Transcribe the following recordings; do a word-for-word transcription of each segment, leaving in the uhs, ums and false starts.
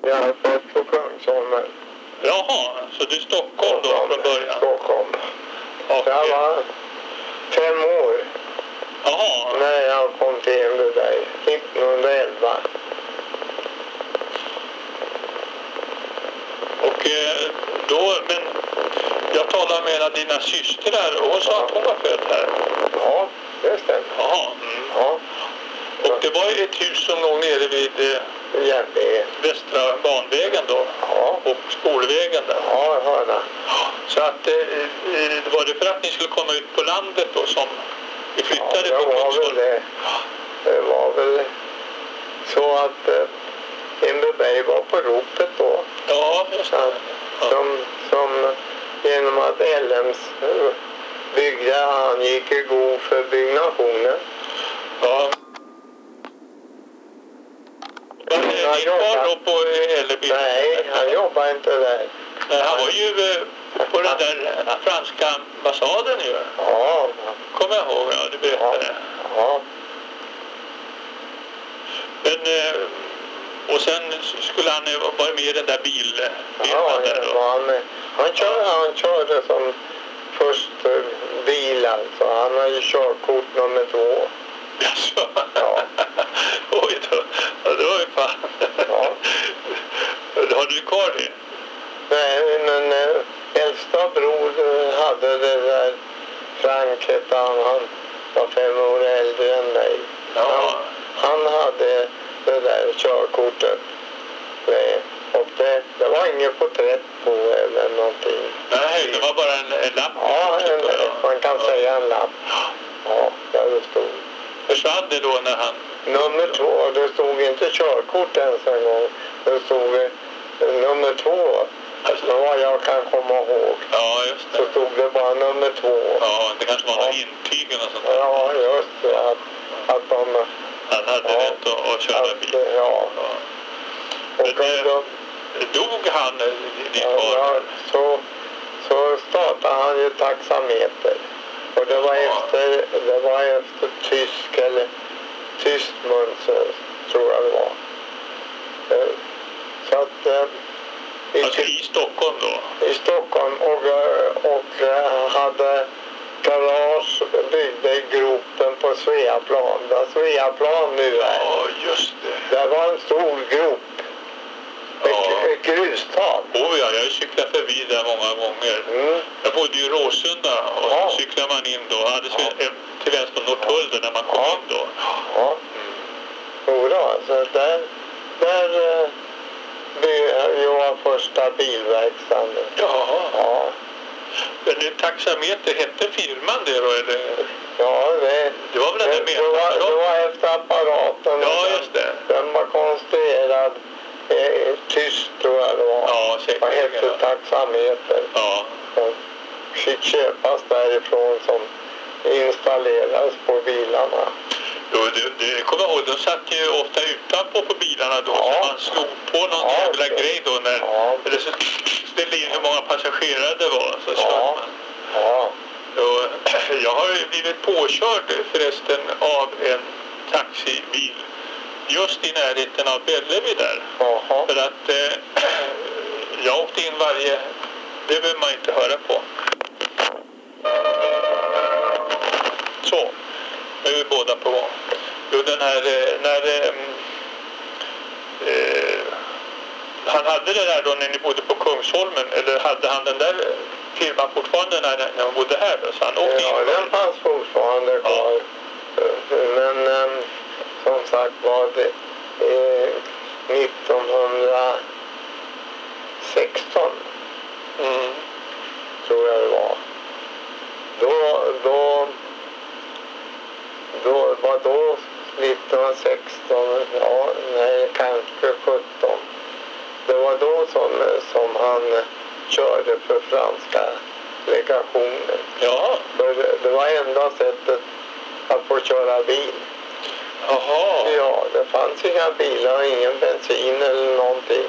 Jag har fått på Kungsholmen. Jaha, så du är Stockholm då från början? Stockholm. Okay. Jag var fem år. Jaha. När jag kom till Enbyberg, nittonhundraelva. Och då, men jag talade med en av dina systrar och hon sa ja. Att hon var född här. Ja, det stämmer. Jaha. Mm. Ja. Och det var ett hus som låg nere vid eh, Järnvägen. Västra banvägen då. Ja. Och skolvägen där. Ja, jag hörde. Så att eh, var det för att ni skulle komma ut på landet då som vi flyttade ja, det på var väl det. Det var väl så att eh, Enbyberg var på ropet då. Ja, just det. Ja. Som, som genom att L M:s byggde, han gick i god för byggnationen. Ja. Men han din far då på L B? Nej, han jobbade inte där. Nej, han var ju eh, på den där franska ambassaden ju. Ja. Kommer jag ihåg, ja, du berättade. Ja. Ja. Men, eh, och sen skulle han vara med i den där bil, ja, där då? Han, han, körde, ja. han körde som först bil alltså. Han har ju körkort nummer två. Jaså? Ja. Oj då. Ja, det var ju fan. Ja. Har du kvar det? Nej, men äh, äldsta bror hade det där. Frank hette han. Han var fem år äldre än mig. Ja. Han, han hade det där körkortet. Nej. Och det, det var inget porträtt på eller någonting. Nej, det var bara en, en lapp. Ja, en, man kan ja. säga en lapp. Ja, där det stod. Försvann det då när han... Nummer två, det stod inte körkort ens en gång. Det stod eh, nummer två. Alltså, vad jag kan komma ihåg. Ja, just det. Så stod det bara nummer två. Ja, det kanske var ja. något intyg eller något sånt där. Ja, just det. Att, att de... Han hade ja, rätt att, att köra att, bil. Ja. ja. Och Men, då, dog han, din ja, far? Ja, så, så startade han ju taxameter. Och det var, ja. efter, det var efter tysk eller tyst mönster, tror jag det var. Så att... I, alltså i Stockholm då? I Stockholm och, och hade garage byggde i gropen på Sveaplan. Där Sveaplan nu är. Ja, just det. Det var en stor grop. Ja. Ett, ett grustak. Oh ja, jag har cyklat förbi där många gånger. Mm. Jag bodde i Råsunda och ja. cyklar man in då. Hade ja. till vänster Norrtull när man kom ja. in då. Ja. Mm. Jodå, alltså där, där jag var första bilverkstaden. Jaha. Ja. Men det taxameter, hette firman det då eller? Ja, det, det var väl det, den det, var, det var efter apparaten. Ja, just det. Den var konstruerad eh, tyst tror jag det var. Ja, säkert. Vad hette ja. taxameter. Ja. Som fick köpas därifrån som installeras på bilarna. Jo, det, det kommer jag ihåg, de satt ju ofta utanpå på bilarna då, ja. så man slog på någon ja, jävla okay. grej då när ja. det ställde in hur många passagerare det var, så ja. körde man. Ja. Och, jag har ju blivit påkörd förresten av en taxibil just i närheten av Bellevi där. Jaha. För att eh, jag åkte in varje, det behöver man inte höra på. Så. Nu är vi båda på gång. Jo, den här, när eh, eh, han hade det där då när ni bodde på Kungsholmen, eller hade han den där firman fortfarande när, när han bodde här då? Så han åkte ja, in den fanns fortfarande kvar. Ja. Men eh, som sagt var det eh, nittonhundrasexton mm. tror jag det var. Då, då Då var då nittonhundrasexton, ja, nej, kanske sjutton. Det var då som, som han körde för franska legationen. Ja. För det var enda sättet att få köra bil. Jaha. Ja, det fanns inga bilar, ingen bensin eller någonting.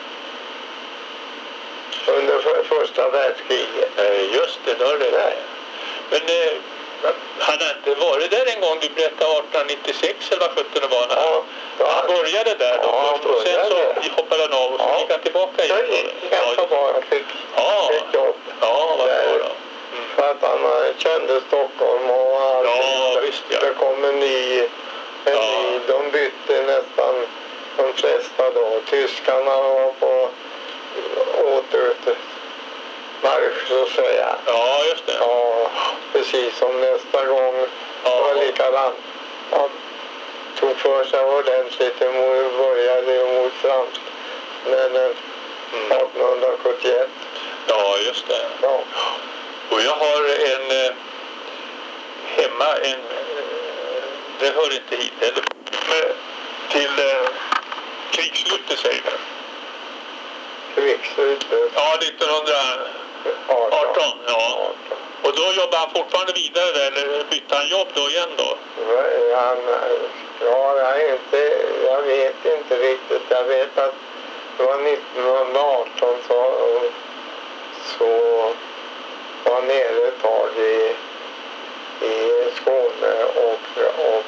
Under för, första världskriget. Eh, just det, då är det. Nej. Men eh, han hade inte varit där en gång, du berättade arton nittiosex eller vad sjutton det var? Ja, Han började där då Ja, först och sen så hoppade han av och så ja. gick han tillbaka Så igen. gick han så bara fick Ja, ett jobb. ja, vad Där. bra då. För att han eh, kände Stockholm och allting. Ja, visst, ja. Det kom en ny, en Ja. ny. De bytte nästan de flesta då. Tyskarna var på återmarsch så att säga. Ja, just det. Ja, precis som nästa gång. Ja. Det var likadant. Han tog för sig ordentligt och började mot fransk. Men eh, Mm. artonhundrasjuttioett. Ja, just det. Ja. Och jag har en eh, hemma, en, eh, det hör inte hit, eller, med, till eh, krigsslutet säger det. Krigsslutet. Ja, nittonhundraarton, ja. Och då jobbar han fortfarande vidare där, eller bytte han jobb då igen då? Han, ja, jag, är inte, jag vet inte riktigt. Jag vet att det var nittonhundraarton så, så var han nere ett tag i, i Skåne och, och,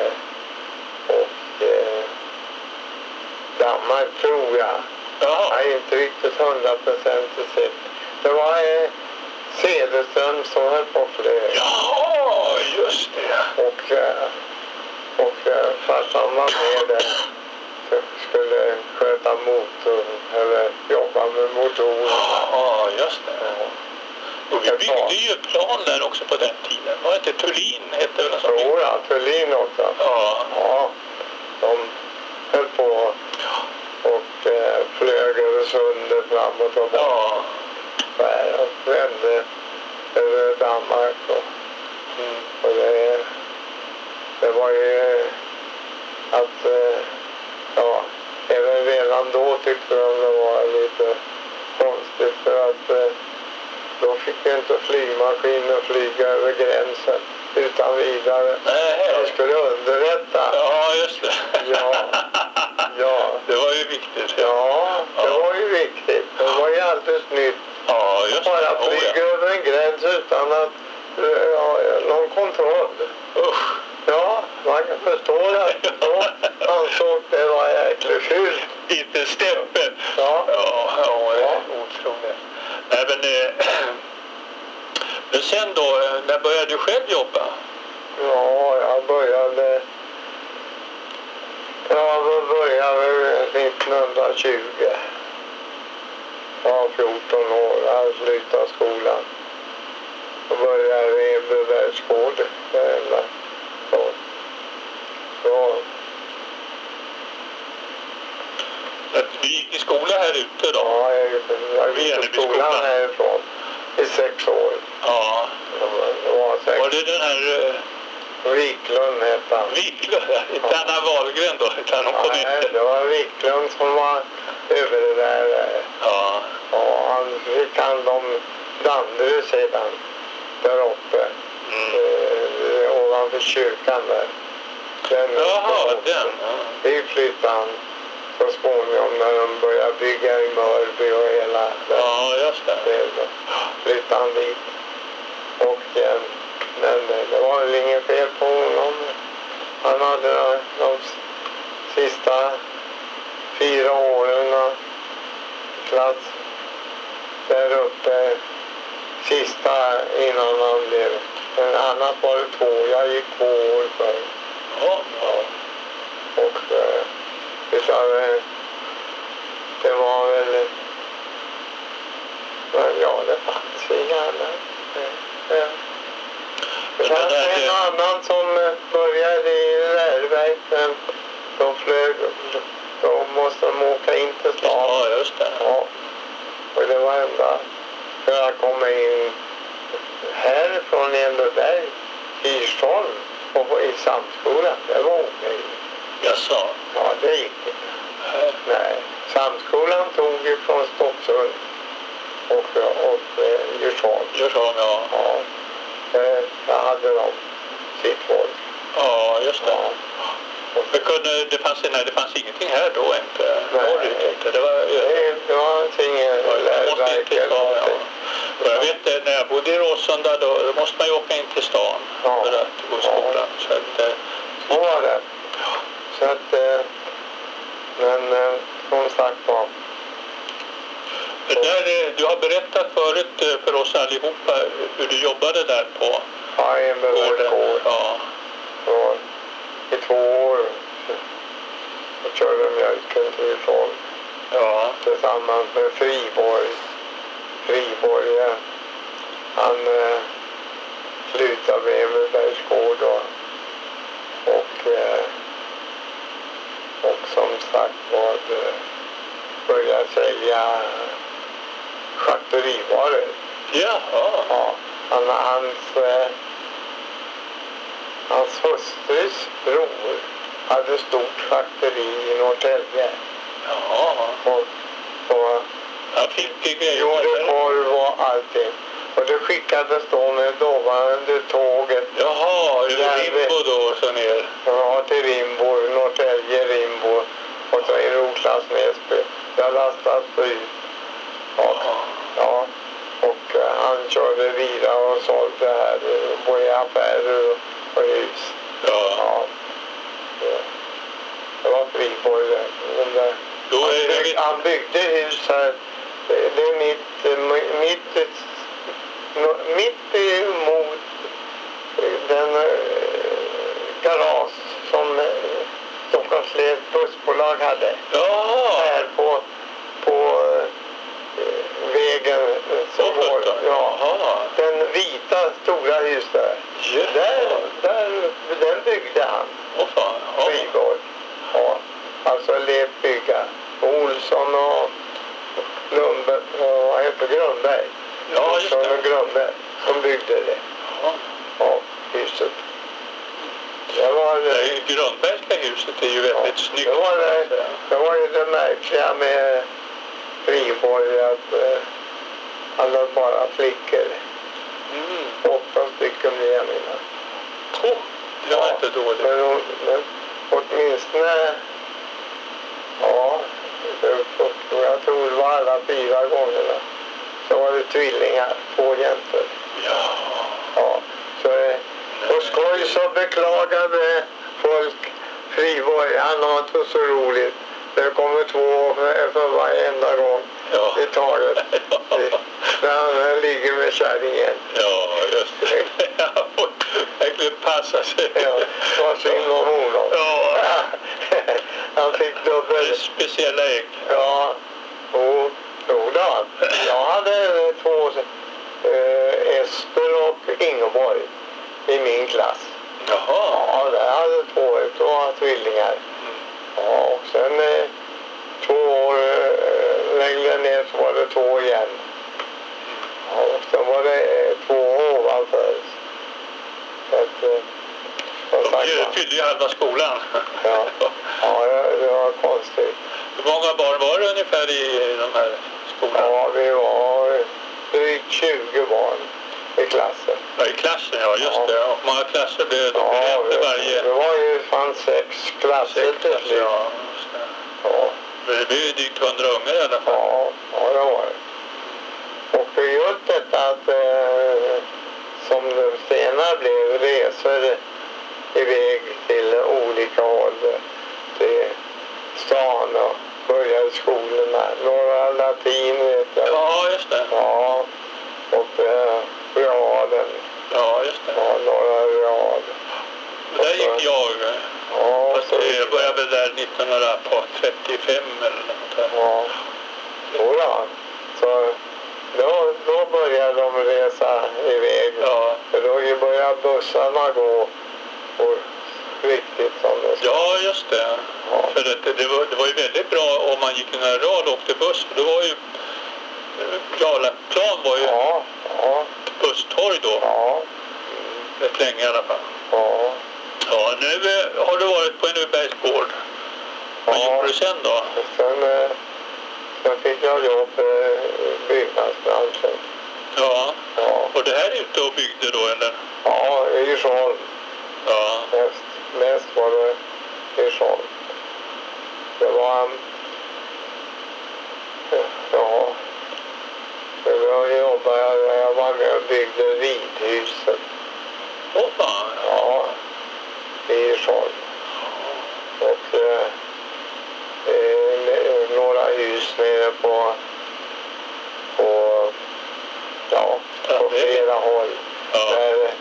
och eh, Danmark tror jag. Jaha. Jag är inte riktigt hundraprocentigt säker. Det var eh, Cederström som höll på för det. Ja, just det. Och, eh, och eh, farsan var med där. Skulle sköta motor eller jobba med motorer. Ja, just det. Och vi byggde ju plan där också på den tiden. Var det inte Thulin hette väl? Jo, ja, Thulin också. Ja. Ja, de höll på och eh, flög över sundet framåt och Ja. där och vände över Danmark. Och, Mm. och det, det var ju att, eh, ja, även redan då tyckte de det var lite konstigt för att eh, då fick vi inte flygmaskiner flyga över gränsen utan vidare. Nej. De skulle underrätta. Ja, just det. Ja. Ja. Det var ju viktigt. Ja, det Ja. var ju viktigt. Det var ju alldeles nytt. Ja, just det. Bara Oh, flyga ja. över en gräns utan att ja, någon kontroll. Usch. Ja, man kan förstå att då ansåg det var jäkligt fult. Inte stämpel. Ja. Ja, ja, det är Ja. otroligt. Nej, men, eh, men sen då, eh, när började du själv jobba? Ja, jag började... Jag började nittonhundratjugo. Jag var fjorton år, jag hade slutat skolan. Då började jag i Eberbergsgård. Så. Så. Att du gick i skola här ute då? Ja, jag, jag gick Eneby i skolan skolan. härifrån i sex år. Ja. Det var sex. Var det den här eh, Wiklund hette han. Wiklund? Inte Anna Wahlgren då? Utan hon kom Nej, inte. det var Wiklund som var över det där. eh, Ja. Och han fick hand om Danderyd sedan. Där uppe. Mm. Eh, ovanför kyrkan där. Den Jaha, den. Ja. Vi flyttade han så småningom när de började bygga i Mörby och hela den Ja, just det. delen. Flyttade han dit. Och, eh, men eh, det var väl inget fel på honom. Han hade de sista fyra åren av klass där uppe. Sista innan han blev. Men annat var det två. Jag gick två år för. Ja. Ja. Och eh, utav, eh, det var väl, men ja, det fanns inga annat. Eh, eh. Det Men fanns det där, en det- annan som eh, började i Rärberg, men de flög, då måste de åka in till stan. Ja, just det. Ja, och det var enda för att komma in härifrån Eberberg, Hirsholm och i Samskolan. Det var omöjligt. Jaså? Ja, det gick inte. Nej, Samskolan tog ju från Stocksund och, och eh, Djursholm. Djursholm, ja. Ja, eh, där hade de sitt folk. Ja, just det. Ja. Och Men kunde, det, fanns, nej, det fanns ingenting här då inte? Nej. Norrut inte? Det var... det, det var ingen Ja, jag måste in läroverk till eller stan, ja. någonting. Och jag vet, eh, när jag bodde i Råsunda då, då måste man ju åka in till stan Ja. för att gå i skolan. Så att, eh, Så var det. Så att, eh, Men eh, som sagt var. Det där, eh, du har berättat förut eh, för oss allihopa hur du jobbade där på Ja, i en gård. Ja. Så, i två år och körde mjölken till ifrån. Ja. Tillsammans med Friborg. Friborg, ja. Han eh, slutade med Emelbergs gård och, och, eh, och som sagt var eh, började sälja charkuterivaror. Ja. Ja. Han, hans, eh, hans hustrus bror hade stort charkuteri i Norrtälje. Ja. Och så han fick grejer. Gjorde korv och allting. Och det skickades då med dåvarande tåget. Jaha, över Rimbo då så ner. Ja, till Rimbo, Norrtälje, Rimbo. Och så i Rotlands Näsby. Jag lastade ut. Och, ja. Och uh, han körde vidare och sålde här både i affärer och, och hus. Ja. Ja. Det, det var Friborg där. Den där. Då är han, bygg, vet... han byggde hus här. Det, det är mitt, mitt, mitt emot den uh, garage som Stockholms läns bussbolag hade. Ja. Här på, på uh, vägen som oh, går. Ja. Aha. Den vita stora hus där. Ja. Där, där, den byggde han. Åh oh, fan. Ja. Friborg. Ja. Alltså levt bygga. Olsson och Lundberg, och vad heter Grundberg? Ja, just det. Olsson och Grundberg som byggde det. Ja. Ja, huset. Det var det. Det Grundbergska huset är ju väldigt Ja, snyggt. Det var, det, det var ju det märkliga med Friborg att eh, han hade bara flickor. Mm. Åtta stycken blev jag mina. Oh, det var ja, inte dåligt. Men, men åtminstone, ja, jag tror det var alla fyra gångerna. Så var det tvillingar, två jäntor. Ja. Ja, så och skoj så beklagade folk Friborg, han har inte så roligt. Det kommer två för, för varenda gång ja. i taget. Ja. När han ligger med kärringen. Ja, just det. Han får verkligen passa sig. Ja, vad synd om honom. Ja. Han fick dubbel. Speciella ägg. Ja, och då. Jag hade två äh, Ester och Ingeborg i min klass. Jaha. Ja, jag hade två, två tvillingar. Ja, och sen eh, två år eh, längre ner så var det två igen. Ja, och sen var det eh, två ovanför. Så att, eh, de fyllde ju halva skolan. Ja, ja det, det var konstigt. Hur många barn var det ungefär i de här skolorna? Ja, vi var drygt tjugo barn i klassen. Ja, i klassen, ja just ja. det. Och många klasser blev det? Ja, det, varje... det var ju fanns sex klasser sex till slut. Ja, just det. Ja. Det blev ju drygt hundra ungar i alla fall. Ja, ja det var det. Och just detta att eh, som det senare blev resor iväg till olika håll till stan och började skolorna. Några latin vet jag. Ja, just det. Ja, och eh, realen. Ja, just det. Ja, några real. Och där gick jag. Ja, fast jag började väl där nittonhundratrettiofem eller något där. Ja, jo då. Så då, då började de resa iväg. Ja. För då började bussarna gå och riktigt som det ska. Ja, just det. Ja. För det, det, var, det var ju väldigt bra om man gick en rad och åkte buss. För då var ju Jarlaplan var ju ja, ja. busstorg då. Ja. Rätt länge i alla fall. Ja. Ja, nu eh, har du varit på en Emelbergs gård. Vad ja. gjorde du sen då? Och sen, eh, sen fick jag jobb i byggnadsbranschen. Ja. Ja. Och det här ute och byggde då eller? Ja, i Djursholm. Ja. Mest, mest var det i Djursholm. Det var en... Ja. Jag jobbade, jag var med och byggde ridhuset. Åh fan. Ja. I Djursholm. Och eh, på, på, ja, på flera håll. Ja. Där,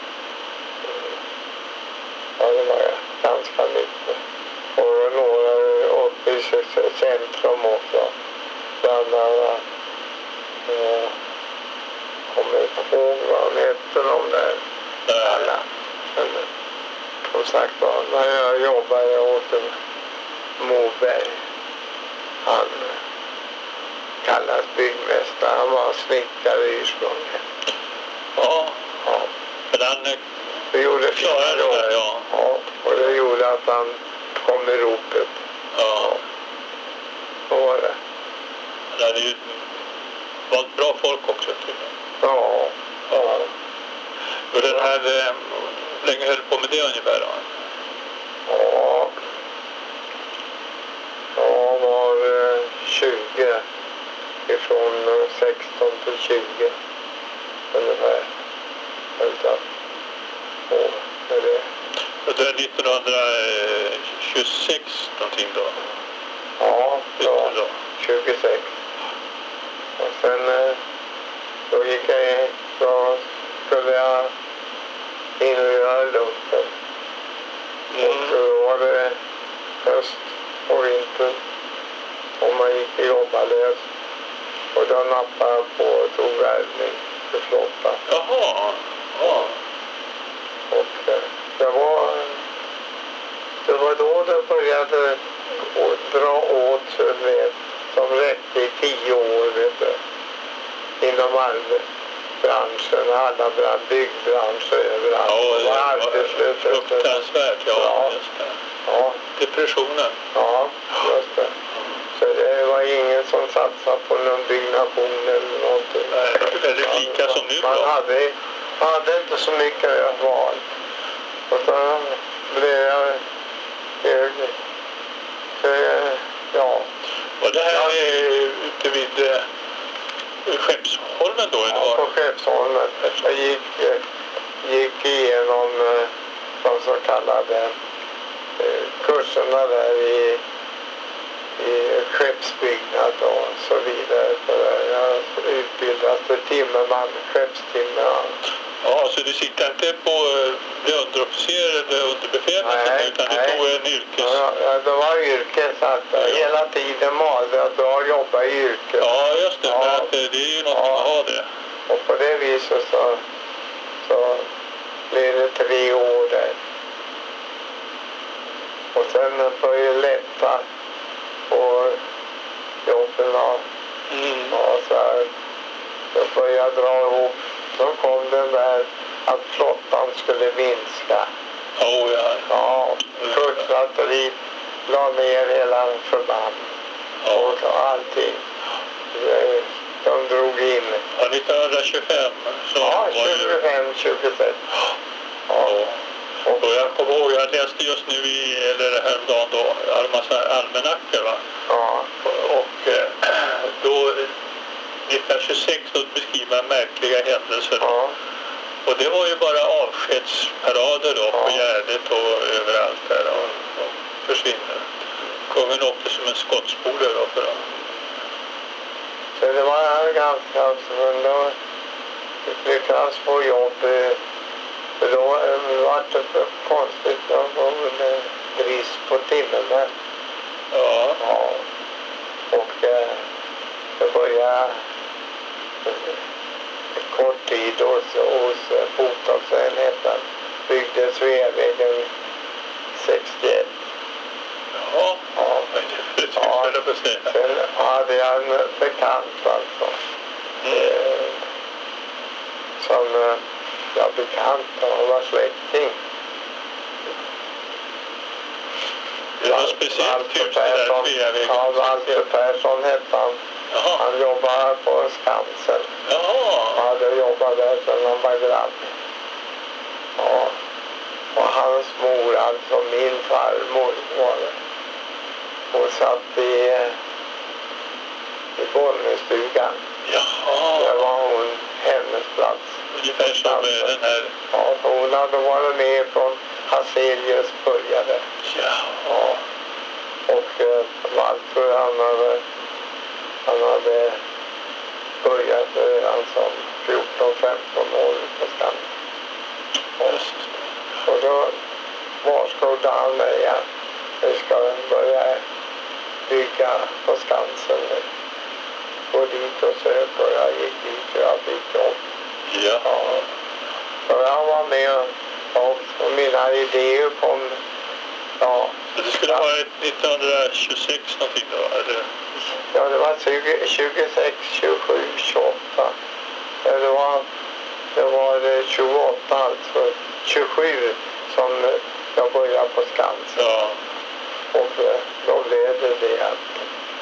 ja, det var ganska mycket. Och några uppe i centrum också. Bland annat, eh, kommer inte ihåg vad han hette de där. Alla. Men som sagt var, när jag jobbade åt en Moberg, han kallas byggmästare, han var snickare ursprungligen. Ja. Ja. Men han det gjorde klarade det där, ja. Ja, och det gjorde att han kom i ropet. Ja. Så var det. Det hade ju varit bra folk också, tydligen. Ja. Ja. Och den här, eh, hur länge höll du på med det ungefär då? Ja. Jag var eh, tjugo. Ifrån eh, sexton till tjugo. Ungefär. Vänta. Och med det. Och det är nittonhundratjugosex någonting då? Ja, ja. Då. tjugosex. Och sen eh, då gick jag in, då skulle jag inröra luften. Mm. Och då var det höst och vinter. Och man gick och jobbade lös. Och då nappade jag på och tog värvning för flotta. Jaha. Ja. Och eh, det var, det var då det började att dra åt så vet, som räckte i tio år vet du. Inom arbetsbranschen, alla brand, byggbransch överallt. Ja, det var var arbetslöshet. fruktansvärt, ja, Ja. just det. Ja, Depressionen. ja, just det. Så det var ingen som satsade på någon byggnation eller någonting. Nej, väldigt lika som nu Man då. hade, hade inte så mycket val. Och så blev jag hög. Så, ja. Och det här är ute vid eh, Skeppsholmen då? Eller Ja, var? på Skeppsholmen. Jag gick, eh, gick igenom eh, de så kallade eh, kurserna där i, i skeppsbyggnad och så vidare. För jag utbildades till timmerman, skeppstimmerman. Ja, så du sitter inte på eh, bli underofficer eller underbefäl Nej, utan nej. du tog en yrkes... Ja, ja, det var yrket så att Ja. hela tiden malde jag att jag jobbade i yrket. Ja, just det. Ja. Men att, eh, det är ju något Ja. att ha det. Och på det viset så, så blev det tre år där. Och sen började det lätta på jobben och Mm. ja, så här. Så började jag dra ihop. Så kom den där att flottan skulle minska. Oh, ja. Ja, kustartilleriet la ner hela förband Ja. och allting. Eh, De drog in. Ja, nittonhundratjugofem så Ja, var ju... tjugofem, tjugosex. Ja. Ja. Och, Och jag kommer ihåg, jag läste just nu i, eller häromdagen då, jag hade en massa almanackor va. ja, Och eh, då nittonhundratjugosex då beskriver man märkliga händelser. ja, Och det var ju bara avskedsparader då på Ja. Gärdet och överallt där och, och försvinner. Kungen åkte som en skottspole då för att... så det var ganska men då lyckades få jobb. eh, För då eh, var det konstigt, då var det brist på timmermän. Ja, Ja. Och eh, det började eh, kort tid hos, hos eh, fotbollsenheten. Byggde Sveavägen sextioett. ja, Ja. vad är det för ett hus, Ja. höll jag på att säga. Sen hade jag en bekant alltså. Mm. Eh, som eh, jag bekant och var släkting. Det var speciellt Walter hus det där Persson. Sveavägen. Ja, Walter Persson hette han. Jaha, Han jobbade på Skansen. jaha, Han hade jobbat där sedan han var grabb. Ja. Och hans mor, alltså min farmor var det. Hon satt i, i Bollnässtugan. Där jaha. var hon hennes plats. Ungefär som eh, den här... Ja, så hon hade varit med från Hazelius började. Ja, Ja. Och eh, Walter han hade, Han hade börjat redan som fjorton femton år på Skansen. Och, och då varskodde han mig att vi ska börja bygga på Skansen. Gå dit och söka och jag gick dit och jag fick jobb. Ja. Ja. Och jag var med och, och mina idéer kom. Ja. Det skulle ha varit nittonhundratjugosex någonting då, eller? Ja, det var tjugo, tjugosex, tjugosju, tjugoåtta. Ja, det var, det var tjugoåtta, alltså tjugosju som jag började på Skansen. Ja. Och då blev det det att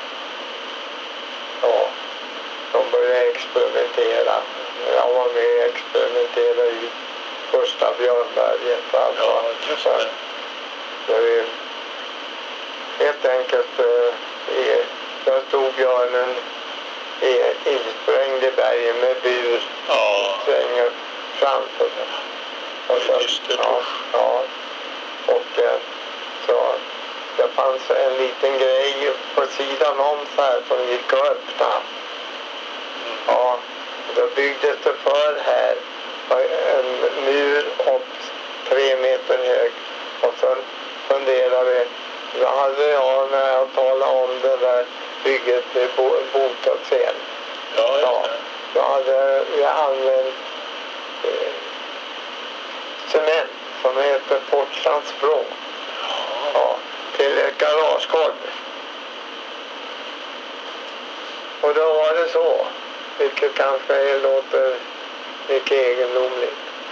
ja, de började experimentera. Jag var med och experimenterade i första Björnberget. Alltså. Ja, just det. Där vi helt enkelt eh, där stod björnen insprängd i bergen med bur. Ja. Svänger framför mig. Och så, Just det. ja, ja. Och eh, så det fanns en liten grej på sidan om så här som gick att öppna. Ja, då byggdes det för här en mur upp tre meter hög. Och sen funderade vi, då hade jag när jag talade om det där bygget i Botorpscen. Ja, just Ja, det. då hade vi använt eh, cement som heter Portlandsbro. Ja, till ett garagegolv. Och då var det så, vilket kanske låter mycket egendomligt,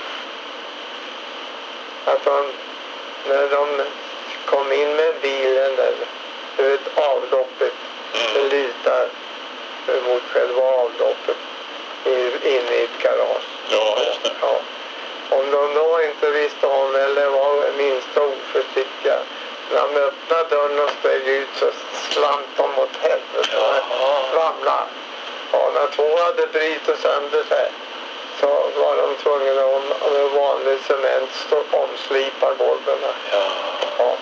att de, när de kom in med bilen där, du vet avloppet, det lutar mot själva avloppet in i ett garage. Ja, just det. Ja. Om de då inte visste om eller var minsta oförsiktiga, när de öppnade dörren och steg ut så slant de mot helvete och ramlade. Ja, när två hade brytit sönder sig så var de tvungna att med vanlig cement stå omslipa golven. Ja. Ja.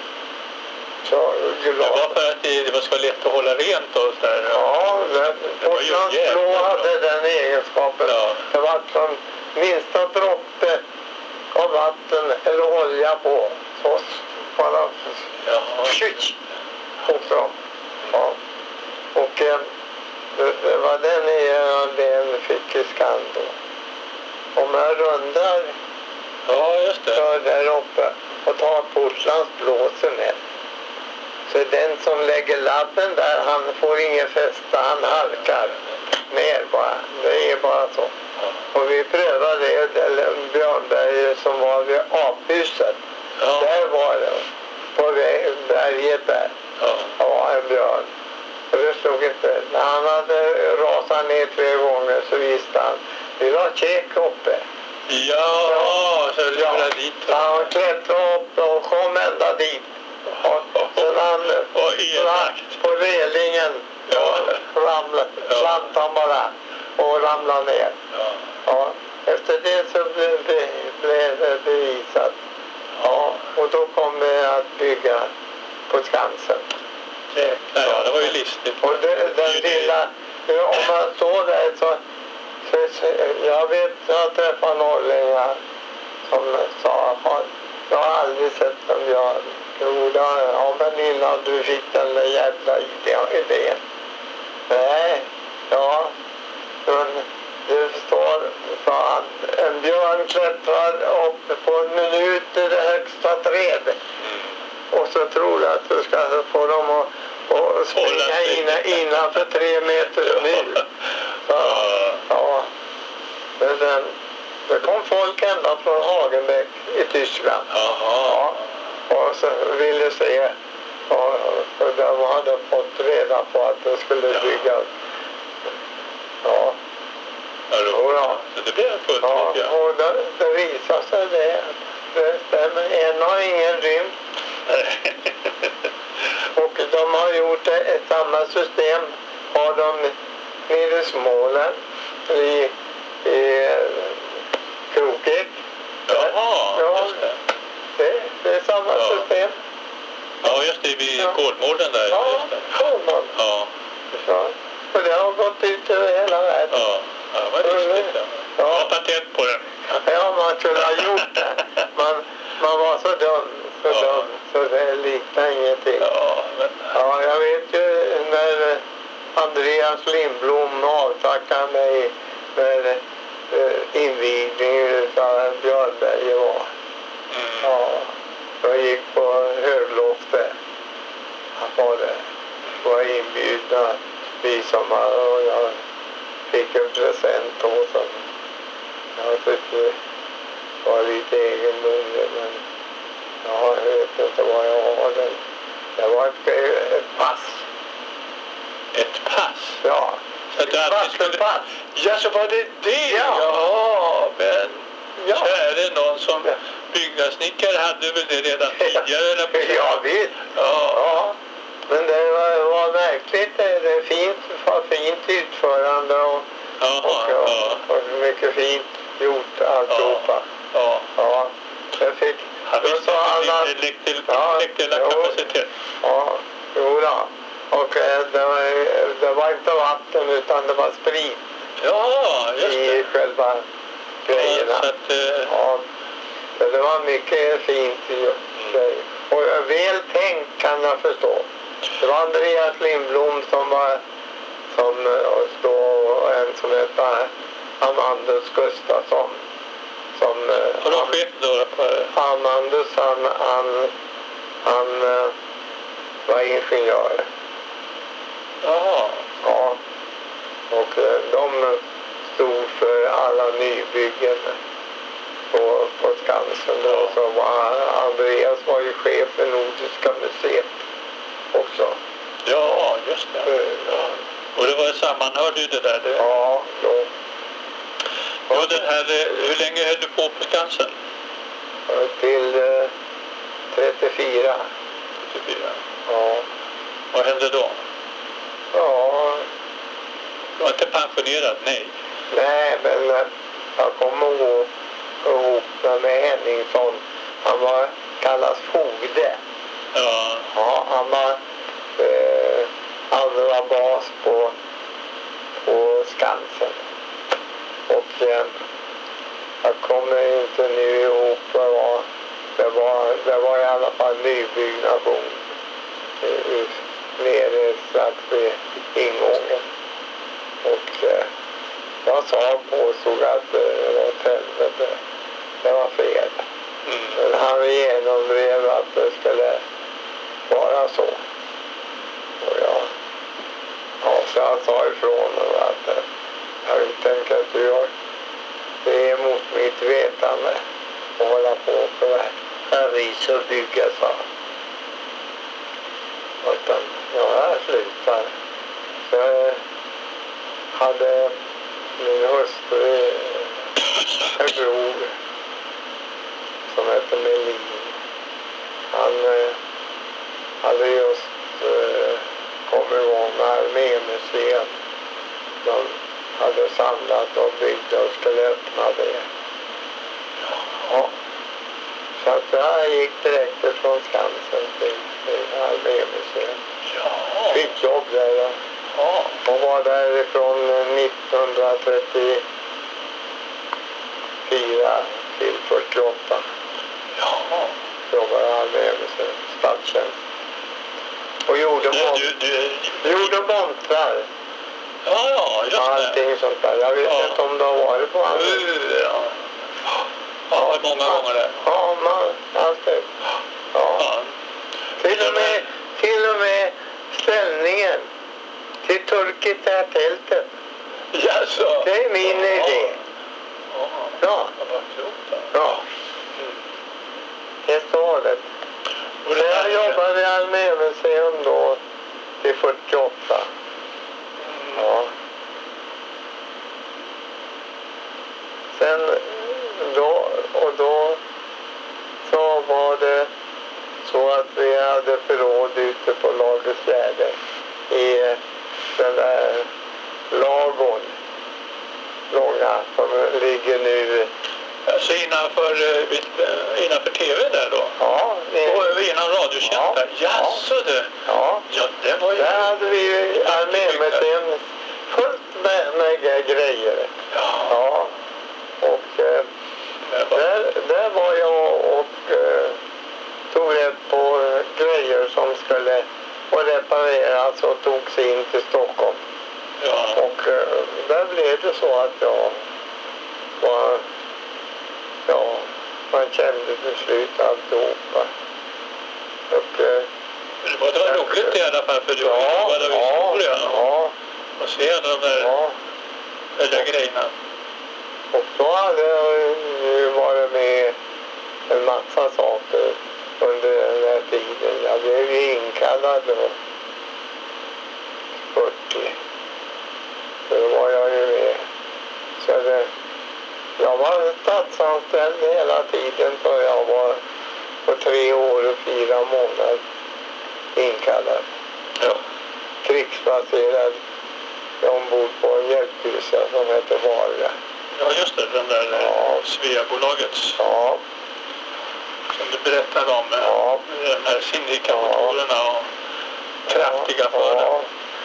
Så, Det var för att det, det ska vara lätt att hålla rent och sådär. ja, Portlandsbro hade den egenskapen. Ja. Det var som minsta droppe av vatten eller olja på. Så bara tjutsch åkte de. Ja. Och eh, det, det var den idén fick i Skan då. Om jag rundar ja, just det. för där uppe och tar Portlandsbro cement, så den som lägger labben där, han får ingen fästa, han halkar ner bara. Det är bara så. Och vi prövade det, eller Björnberg som var vid aphuset. Ja. Där var det, på berget där. Ja. Ja, en björn. Och det slog inte. När han hade rasat ner tre gånger så visste han, vi var käk uppe. Ja, ja, så det ja. var dit. Han klättrade upp och kom ända dit. Och sen han på relingen ja. ramlade, ja. slant han bara och ramlade ner. Ja. Ja. Efter det så blev det, blev det bevisat. Ja. Och då kom vi att bygga på Skansen. Det, ja, det var ju listigt. Och det, den lilla, om man står där så, så, så jag vet, jag träffade norrlänningar som sa, jag har aldrig sett en björn. Jo, ja, men innan du fick den där jävla idén. Nej, ja, men du förstår, sa han, en björn klättrar upp på en minut i det högsta träd. Och så tror du att du ska få dem att och springa in, innanför tre meter mil. Så, ja, men den, det kom folk ända från Hagenbäck i Tyskland. Ja, och så ville se, och, och de hade fått reda på att det skulle byggas. Ja. Ja, ja. Så det blev fullt. Ja, och det, det visade sig det. Det stämmer. En har ingen rymt. Och de har gjort ett samma system. Har de nere i Småland i, i Krokek. Jaha, ja, just det. Det, det är samma ja. system. Ja, just det, vid ja. Kolmården där. Ja, just det. Kolmården. Ja. Så, Och det har gått ut över hela världen. Ja, ja vad lustigt. Ja. Ja. Jag har patent på den. Ja, man skulle ha gjort det. Man, man var så dum, så Ja. dum, så det liknar ingenting. Ja, men... Ja, jag vet ju när Andreas Lindblom avtackade mig när eh, invigningen av Björnberg var. Mm. Ja, jag gick på Högloftet. Han var det. Var inbjudna vi som var, och jag fick en present då som jag tyckte var lite egendomlig, men ja, jag vet inte vad jag har den. Det var ett, ett pass. Ett pass? Ja. Så att du alltid skulle... pass. Ja, så var det det? Ja. Jaha, men Ja. käre någon som Ja. byggnadssnickare hade väl det redan tidigare? Eller på... Ja, visst. Ja. Ja. Men det var, var verkligt, det är fint, var fint utförande och, Jaha, och, ja, ja. och mycket fint gjort alltihopa. Ja. Ja, jag fick... Han då visste sa han att att... det läckte Ja, intellektuella jo. kapacitet. Ja, jo då. Och eh, det var, det var inte vatten utan det var sprit Ja, just i det. själva grejerna. Ja, så att, eh, Ja, så det var mycket fint i sig. Och väl tänkt kan jag förstå. Det var Andreas Lindblom som var som och då en som hette Amandus Gustafsson. Som och då chef då? På, Amandus han, han, han eh, var ingenjör. jaha. Ja. Och eh, de stod för alla nybyggen på, på Skansen. Ja. Och så var Andreas var ju chef för Nordiska museet också. Ja, just det. Eh, Ja. Och det var sammanhörd ju det där. Det. Ja, då. Ja, den här, eh, hur länge höll du på på Skansen? Till eh, trettiofyra. trettiofyra. Ja. Vad hände då? Ja, Du var inte pensionerad? Nej. nej men eh, jag kommer ihåg ihop med Henningsson. Han var kallas fogde. Ja. Ja, han var eh, andra bas på, på Skansen. Och eh, jag kommer inte nu ihåg vad det var. Det var, det var i alla fall nybyggnation eh, nere strax vid ingången. Och eh, jag sa påstod att eh, det var ett helvete. Det var fel. Mm. Men han genomdrev att det skulle vara så. Och jag, ja, så jag sa ifrån och att eh, jag tänker att du gör det är mot mitt vetande att hålla på på det här vis och bygga, så. Utan, ja, jag slutar. Så jag hade min hustru, en bror som hette Melin. Han eh, hade just eh, kommit igång med Armémuseet. De hade samlat och byggde och skulle öppna det. Ja. Så att jag gick direkt från Skansen till, till Armémuseet. Ja. Fick jobb där då. Ja. Och var därifrån nittonhundratrettiofyra till fyrtioåtta. Ja. Jobbade i Armémuseet, statstjänst. Och gjorde, Du, mont- du, du, gjorde montrar. ja, ja, just det. Allting sånt där. Jag vet Ja. inte om du har varit på andra. Ja. Ja, många gånger där. Ja, man, alltid. Ja. Ja. Till och med, till och med ställningen till Turkit där tältet. Jaså? Det är min Ja. idé. Ja. Ja, Ja, vad klokt då. ja. Helt och hållet. Och Så det jag där- jobbade i Armémuseum då till fyrtioåtta. Ja. Sen då, och då så var det så att vi hade förråd ute på Lagersgärde i den där lagården. Långa som ligger nu. Alltså innanför, eh, innanför tv där då? Ja, det, Och innan radiotjänst Ja. där? Jaså du? ja. Ja, det var ju... Där hade vi Armémuseums med grejer. Ja. Ja. Och eh, där, där var jag och eh, tog rätt på eh, grejer som skulle och repareras och togs in till Stockholm. Ja. Och eh, där blev det så att jag var, ja, man kände till slut alltihopa. Och eh, det var, det var roligt i alla fall för du ja, var ju ja, historia. ja, Och se alla de där, ja. där grejerna. Och då hade jag ju varit med en massa saker under den här tiden. Jag blev ju inkallad då. fyrtio. Så var jag ju med. Så det, jag var statsanställd hela tiden för jag var på tre år och fyra månader inkallad. Ja. Krigsbaserad ombord på en hjälphusa som heter Varga. Ja, just det. Den där Ja. Sveabolagets. Ja. Som du berättade om. Ja. De här Sindika-motorerna och kraftiga ja. för Ja.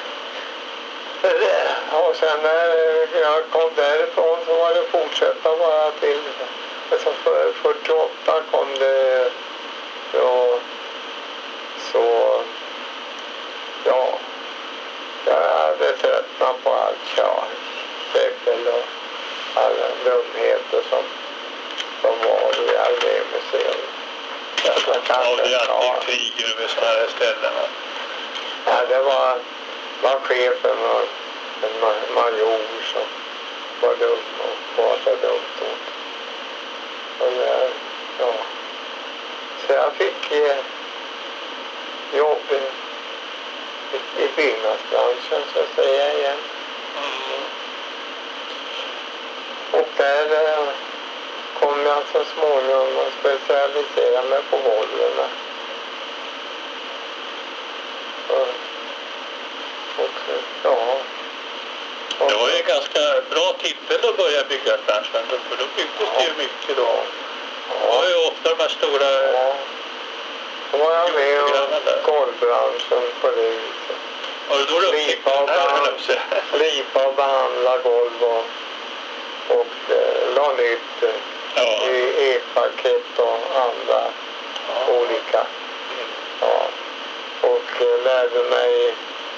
Och sen när jag kom därifrån så var det fortsätta bara till, alltså för fyrtioåtta kom det, och så, ja, jag hade tröttnat på allt, ja, säkert och alla dumheter som, som var vid Armémuseum. Ja, det är alltid ja, krig över sådana här ställen. ja, det var, var chefen och en ma- major som var dum och var så dumt åt. Och jag, ja. Så jag fick eh, jobb i, i, i byggnadsbranschen så att säga igen. Mm. Och där eh, kom jag så småningom att specialisera mig på golven. Och, och ja. Det var ju en ganska bra tillfälle att börja bygga branschen, för då byggdes det ju mycket då. Det var ju ofta de här stora... Ja. Då var jag med om golvbranschen på det viset. Och då du Lipa och, behandla, lipa och behandla golv och, och eh, la nytt eh, ja. i ekpaket och andra Ja. olika. Ja. Och eh, lärde mig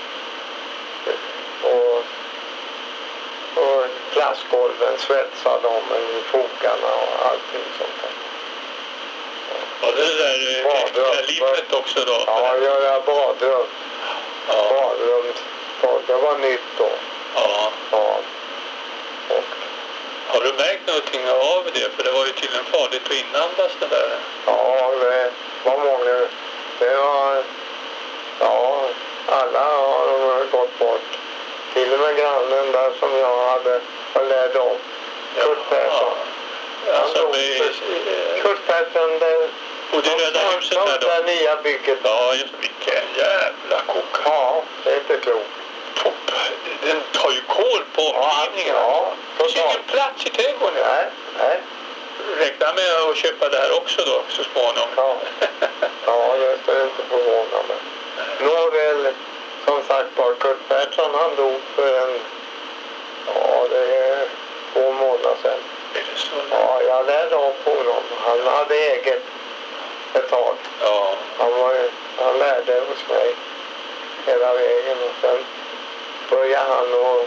och och plastgolven, svetsade dem i fogarna och allting sånt där. Ja, det där Badrum. livet också då. Ja, göra badrum. Ja. Badrum, det var nytt då. Ja. Ja. Och, Har du märkt någonting av det? För det var ju tydligen farligt att inandas det där. ja, det var många. Det var, ja, alla har gått bort. Till och med grannen där som jag hade lärt upp. Kurt Persson. Ja. Alltså, Han med, dog, Kurt Persson, där, och det Röda huset där då? Det nya bygget. Ja, just vilken jävla koka. Ja, det är inte klokt. Topp. Den tar ju kål på omgivningen. Ja, det finns ingen plats i trädgården. Nej, nej. Räkna med att köpa det här också då, så småningom. Ja, ja det ska inte förvåna mig. Nåväl, som sagt var, Kurt Persson han dog för en, ja det är två månader sedan. Är det så? Ja, jag lärde upp honom. Han hade eget ett tag. Ja. Han, var, han lärde hos mig hela vägen och sen började han och,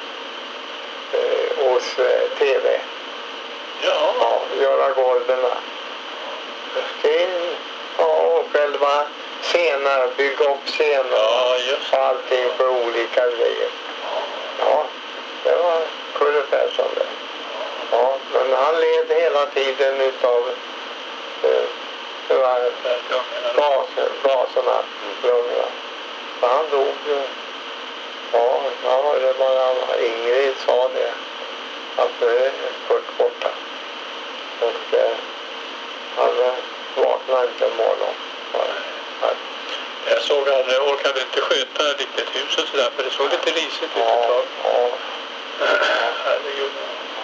eh, hos eh, T V. Ja. Ja, göra golven. Ja, och själva scener, bygga upp scener. Ja, just och allting för olika grejer. Ja, det var Kurre Persson det. Ja, men han led hela tiden utav eh, det var gasen, gaserna, lungorna. Så han dog. Ja, ja, det bara Ingrid sa det. Att nu är Kurt borta. Och eh, han eh, vaknade inte imorgon. Ja. Jag såg att han orkade inte sköta riktigt huset sådär, för det såg lite risigt ut ett tag. Ja, ja. Herregud.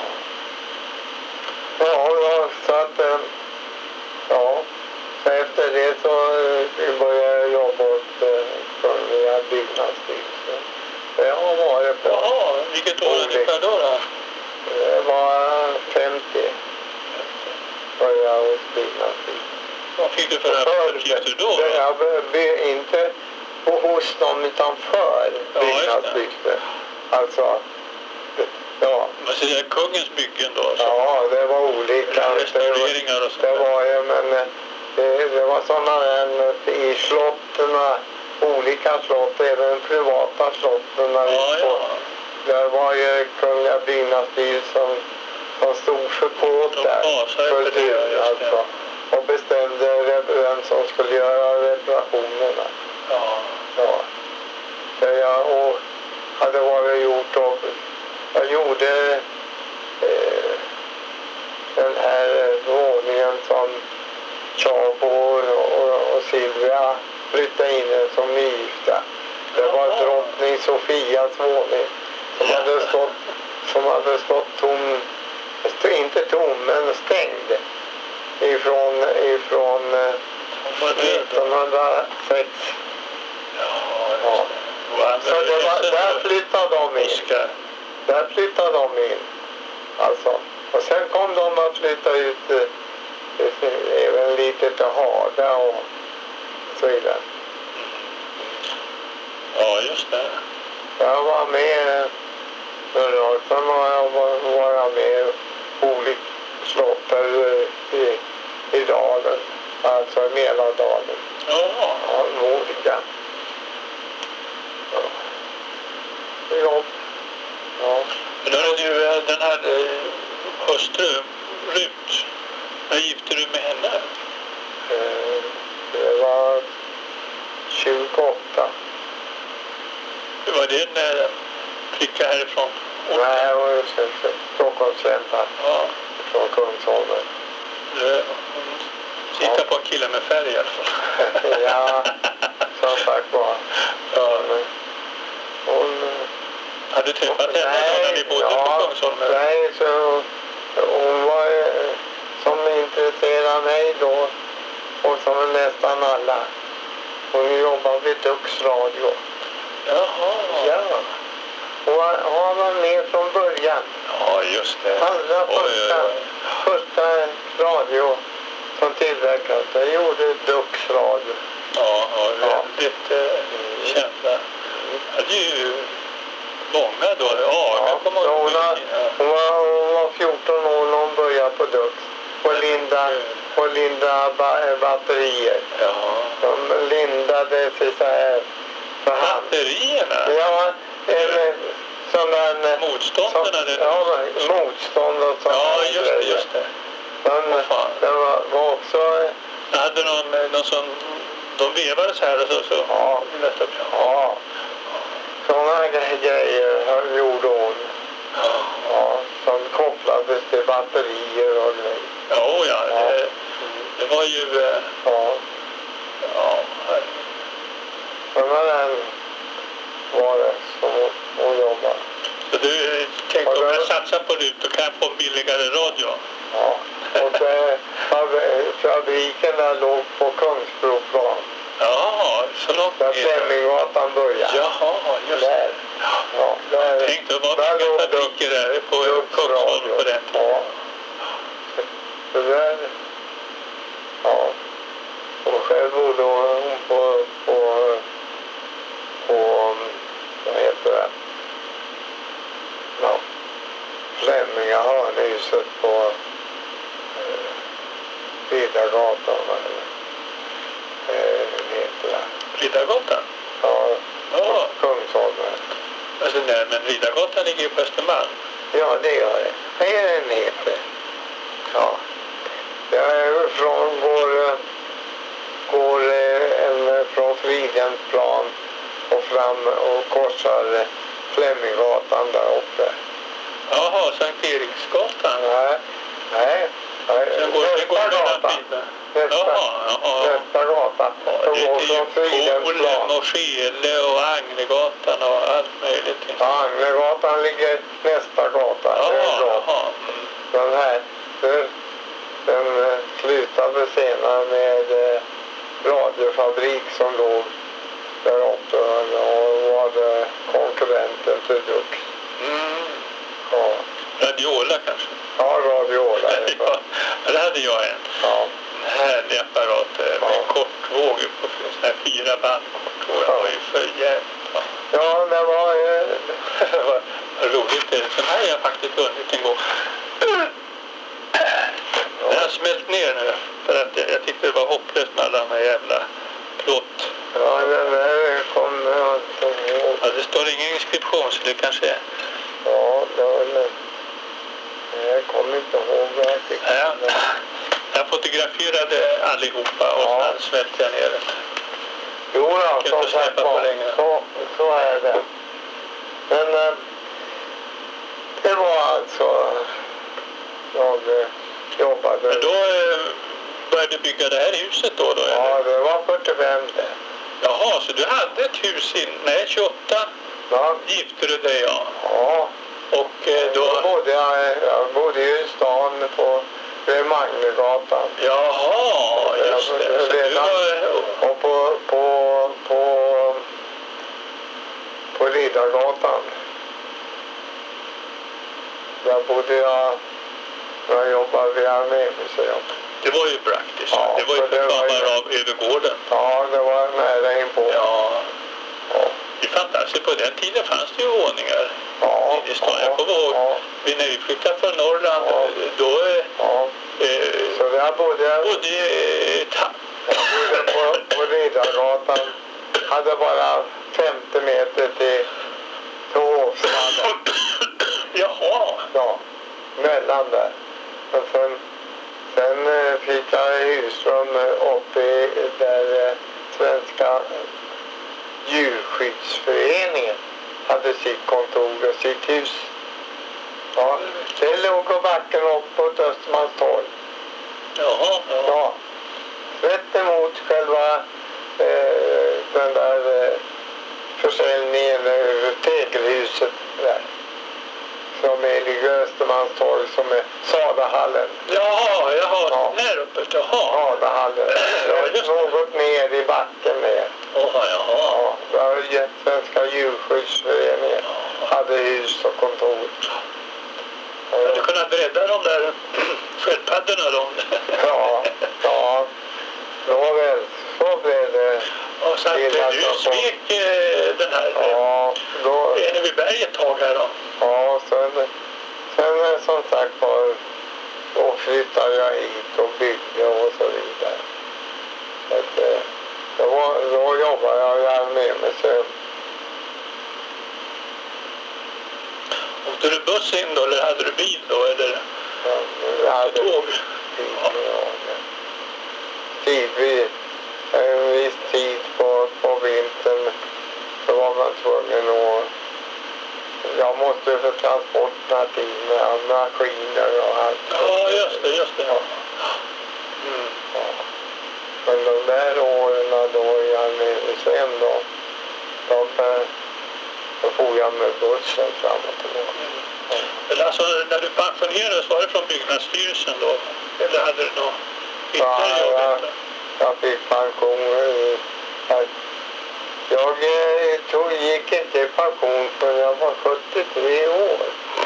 Ja, ja, så att, eh, ja, så efter det så eh, började jag jobba åt eh, Kungliga byggnadsstyrelsen. Det har varit på. Jaha, vilket år ungefär då då? Det var femtio. Började hos byggnadsbil. Vad fick du för uppgifter då? då? Jag be, inte hos dem utan för ja, byggnadsbygden. Alltså, ja. Men så det är kungens byggen då? Så. Ja, det var olika. Restaureringar och sånt. Det var ju, men det, det var sådana i slotterna, olika slott, även privata slotten. Ja, ja. Det var ju kungliga byggnadsbil som, som stod för kåt där. För det, alltså. Och bestämde vem som skulle göra reparationerna. Ja. Ja. Så jag och hade varit gjort och jag gjorde eh, den här våningen som Chabo och, och, och Silvia flyttade in som nygifta. Det var drottning Sofias våning som hade stått, som hade stått tom, inte tom men stängd. Ifrån, ifrån nittonhundrasex. Ja. Så det var, där flyttade de in. Där flyttade de in. Alltså. Och sen kom de att flytta ut även lite till Haga och så vidare. Ja, just det. Jag var med några år sedan var jag, var jag med på olika slott i, i dalen, alltså i Mälardalen. Ja. Ja, olika. Ja. Jobb. Ja. Men då är det ju den här hustru, Rut. När gifte du med henne? Det var tjugoåtta. Var det en äh, flicka härifrån? Nej, det var ju Stockholmsväntar. Ja. Från Kungsholmen. Du tittar ja. på en kille med färg i alla fall. Ja, som sagt var. Ja. Hon... Har du träffat henne nej, när ni bodde ja, på Kungsholmen? Nej, så hon var som intresserade mig då. Och som nästan alla. Hon jobbade vid Dux Radio. Jaha. Ja. Hon var, hon var med från början. Ja, just det. Allra första, oj, oj, oj. första radio som tillverkades. Jag gjorde Dux Radio. Ja, ja, väldigt eh, kända. Det är ju många då. Ja, ja, jag kommer hon, har, hon, var, hon var fjorton år när hon började på Dux. Och linda, och linda batterier. Ja. De lindade sig så här för hand. Batterierna? Ja, en sån där... Motståndarna? Så, ja, motstånd och sånt. Ja, just det, just det. Men det var, var också... Jag hade någon, någon som... De vevade så här och så... så ja, ja. Sådana grejer gjorde hon. Ja. Ja, som kopplades till batterier och grejer. Ja, ja. ja. Det, det var ju... Ja. Ja. Men den var det som hon jobbade. Så du tänkte att om jag satsar på det då kan jag få en billigare radio? Ja. Och det, fabriken där låg på Kungsbroplan. Ja, så långt där Fleminggatan började. Jaha, just det. Där. Ja, där, jag tänkte, det var många fabriker där på Kungsholm på den tiden. Ja. Så där, ja. Och själv bodde hon på, på, på, vad heter det? Ja. Flemingahörnhuset på eh, Riddargatan, eller eh, heter det? Riddargatan? Ja, ja. Kungsholmen. Alltså, nej, men Riddargatan ligger ju på Östermalm. Ja, det gör det. Vad är den heter? Ja. Jag är från, går, går en, från Fridhemsplan och fram och korsar Fleminggatan där uppe. Jaha, Sankt Eriksgatan? Nej, nej. nej. Sen går, nästa går gata. Nästa, jaha, jaha. nästa gata. Ja, det är ju Polhem och Skele och Anglegatan och allt möjligt. Ja, Anglegatan ligger nästa gata. Jaha, jaha. Den här, den, den slutade senare med eh, radiofabrik som låg där uppe och var konkurrent Ortodox. Mm. Ja. Radiola kanske? Ja, radiola. Ja, det hade jag en. Ja. En härlig apparat med Ja. kortvåg på sån här fyra band kortvåg. Det Ja. var ju för jävligt. Ja, det var... Eh... Det var roligt. Den här har jag faktiskt vunnit en gång. Den har smält ner nu. För att jag tyckte det var hopplöst med alla de här jävla plåt. Ja, den där kommer jag inte ihåg. Ja, det står ingen inskription så det kanske är... Ja, det var det. Jag kommer inte ihåg vad jag fick. Ja, jag fotograferade allihopa och Ja. sen smälte jag ner den. Jo, ja, Kan som inte sagt släppa på var, längre. så, så är det. Men eh, det var alltså... Jag eh, jobbade... Men då eh, började du bygga det här huset då? då Ja, eller? det var fyrtiofem det. Jaha, så du hade ett hus in... Nej, tjugoåtta Ja. gifte du dig, ja. Ja. Och eh, Då då... bodde jag, jag bodde ju i stan på vid Magnegatan. Jaha, just det. Så du var... Och på, på, på, på Riddargatan. Där bodde jag, jag jobbade vid Armémuseum. Det var ju praktiskt. Ja, det var ju för det på var ju- kammar av över gården. Ja, det var nära inpå. Ja, Ja. det är fantastiskt. På den tiden fanns det ju våningar Ja. i stan. Jag kommer ihåg, Ja. vi när vi flyttade från Norrland, Ja. då eh, Ja. eh, Så där bodde jag. bodde eh, ta- Jag bodde på, på Riddargatan. Hade bara femtio meter till, till Hovsvallen. Jaha, Ja, mellan där. Och sen, sen eh, fick jag husrum eh, uppe i där eh, Svenska djurskyddsföreningen hade sitt kontor och sitt hus. Ja, det låg på backen uppåt Östermalmstorg. jaha, ja. Ja, rätt emot själva eh, den där eh, försäljningen över tegelhuset där. Som är ligger Östermalmstorg som är Sadahallen. Jaha, jaha, Ja. där uppe, jaha. Sadahallen. Ja, just det. Något ner i backen där. Jaha, jaha. Ja, där är Svenska djurskyddsföreningen hade hus och kontor. Jag hade kunnat bredda de där sköldpaddorna då. Ja, ja. Nåväl, så blev det. Och så att till eh, att du jag kom- svek eh, den här eh, Ja, då... Enebyberg ett tag här då. Ja, sen, sen eh, som sagt var, då flyttade jag hit och byggde och så vidare. Så att, eh, då, var, då jobbade jag i Armémuseum. Åkte du buss in då eller hade du bil då? Eller Jag hade tåg? tid, ja, tid vid en viss tid på, på vintern så var man tvungen att... Jag måste för transporterna till med maskiner och allt. Ja, just det, just det. Ja. Mm. Ja. Men de där åren då i Armémuseum då, de, eh, då får jag med bussen fram och tillbaka. Ja. Eller alltså när du pensionerades, var det från Byggnadsstyrelsen då? Eller hade du något ytterligare jobb? Ja, efter? jag fick pension. eh, här. Jag eh, tog, gick inte i pension förrän jag var sjuttiotre år.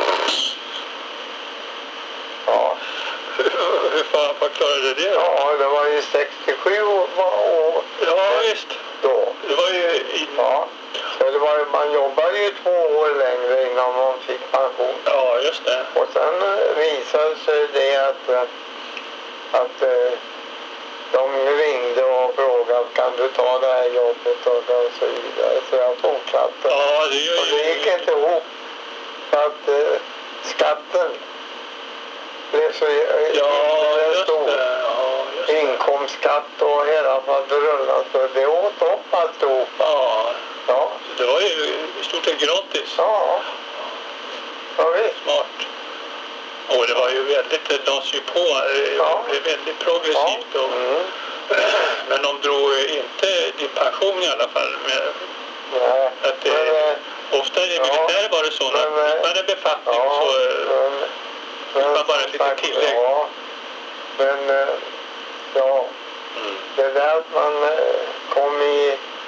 Ja. Hur fan förklarade du det då? Ja, det var ju sextiosju år, år Ja, visst. då. Det var ju in... Ja, så det var, ju- man jobbade ju två år längre innan man fick pension. Ja, just det. Och sen eh, visade sig det att, eh, att eh, de ringde och frågade kan du ta det här jobbet och så vidare. Så jag fortsatte. Ja, det gör Och det gick ju... inte ihop. För att eh, skatten blev så eh, Ja, just stor. det. Ja, just det. Inkomstskatt och hela faderullan. Så det åt upp alltihop. Ja, Ja. det var ju i stort sett gratis. Ja. Ja visst. Smart. Och det var ju väldigt, det lades ju på, det Ja. blev väldigt progressivt. Och, Mm. men de drog inte din pension i alla fall. Med, Nej. att det, Men, eh, ofta i ja, militär var det så att men, eh, fick man en befattning ja, så eh, men, fick man bara som ett litet sagt, tillägg. Ja. Men eh, ja, Mm. det där att man eh, kom i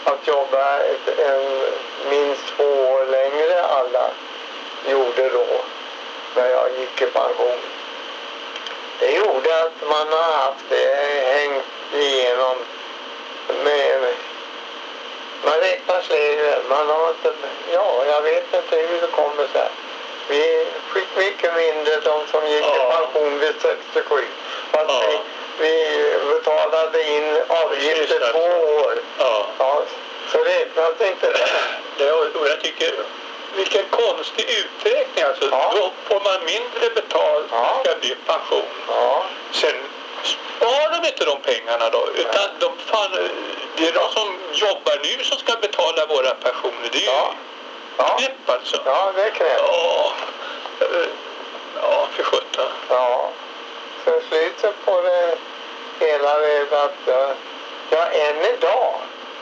att jobba ett, en, minst två år längre alla gjorde då när jag gick i pension. Det gjorde att man har haft det hängt igenom med man räknar lägre. Man har inte, ja, jag vet inte hur det kommer sig. Vi fick mycket mindre de som gick ja. i pension vid sextiosju. Fast ja. vi, vi betalade in avgifter två år. Ja. Ja, så räknas inte det. det. Och jag tycker, vilken konstig uträkning. Alltså, ja. Då får man mindre betalt ja. ska bli pension. Ja. Sen sparar de inte de pengarna då. Utan de fan, det är de som jobbar nu som ska betala våra pensioner. Det är ju ja. Ja. knäpp alltså. Ja, det är knäpp. Ja, ja för sjutton. Ja, så slutet på det hela är att ja, än idag.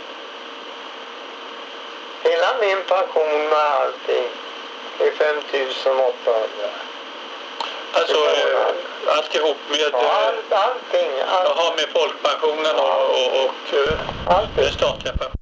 Hela min pension med allting är fem tusen åttahundra. Alltså äh, alltihop med ja, allt, allting, allting. Jaha, med folkpensionen ja. och, och, och äh, statliga pensionen.